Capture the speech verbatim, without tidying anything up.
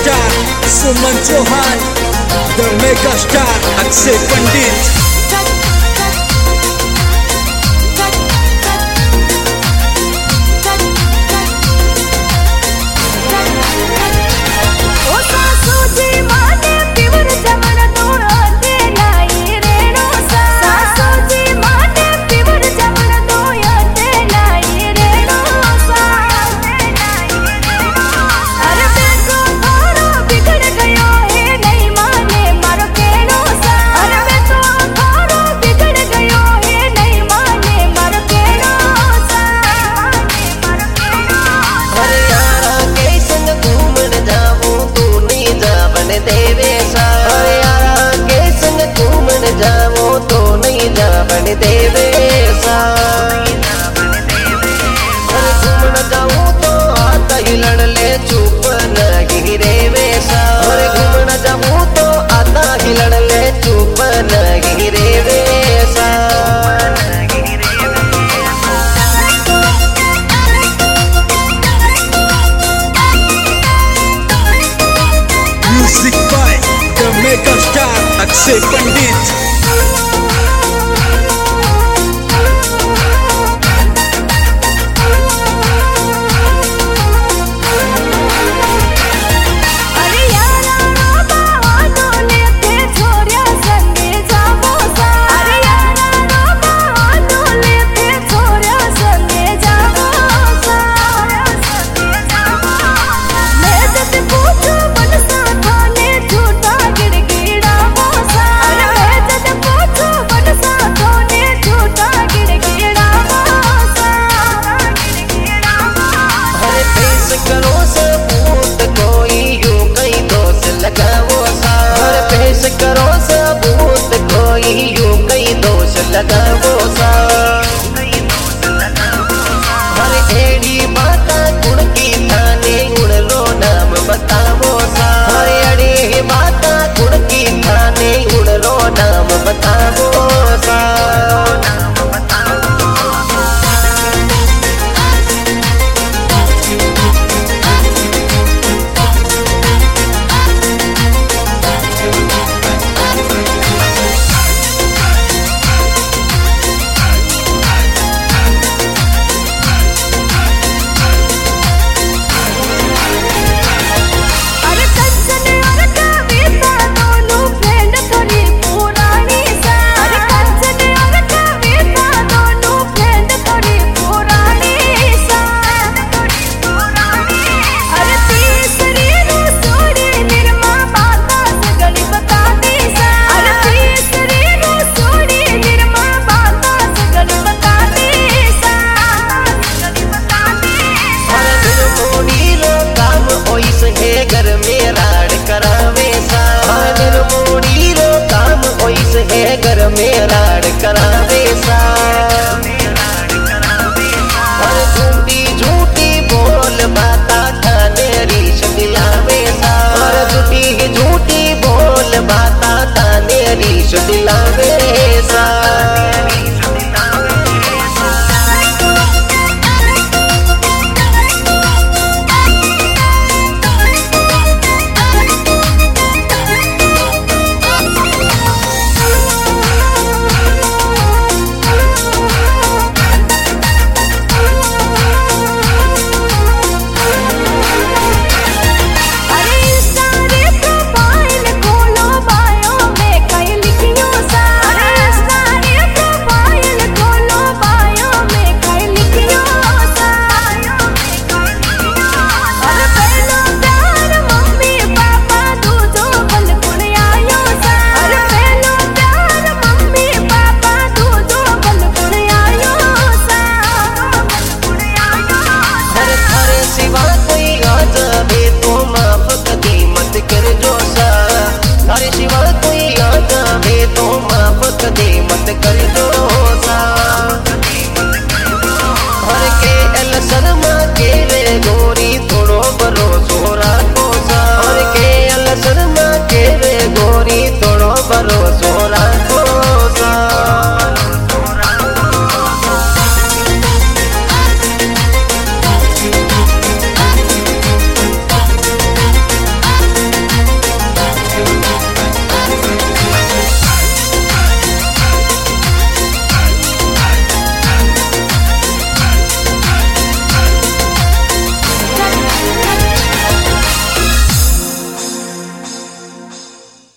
Star Suman Chauhan, the mega star Akshay Pandit. देवेसा घूमन जाऊं तो आता ही लड़ ले चुप नहीं रेवेसा। घूमन जाऊं तो आता ही लड़ ले चुप नहीं रेवेसा। Music by the mega star Akshay Pandit. करो सबूत कोई यूं कई दोष लगावो सा। पेश करो सबूत कोई यूं कई दोष लगावो सा। हर एड़ी बात गुण की थाने गुण लो नाम बतावो सा। हर एड़ी बात गुण की थाने गुण लो नाम बतावो सा। घर में राड़ करावे सा। मोड़ी रो काम ओइस है घर में राड़ करावे सा। और झूठी झूठी बोल बाता थाने रीश दिलावे सा। और झूठी झूठी बोल बाता थाने रीश दिलावे।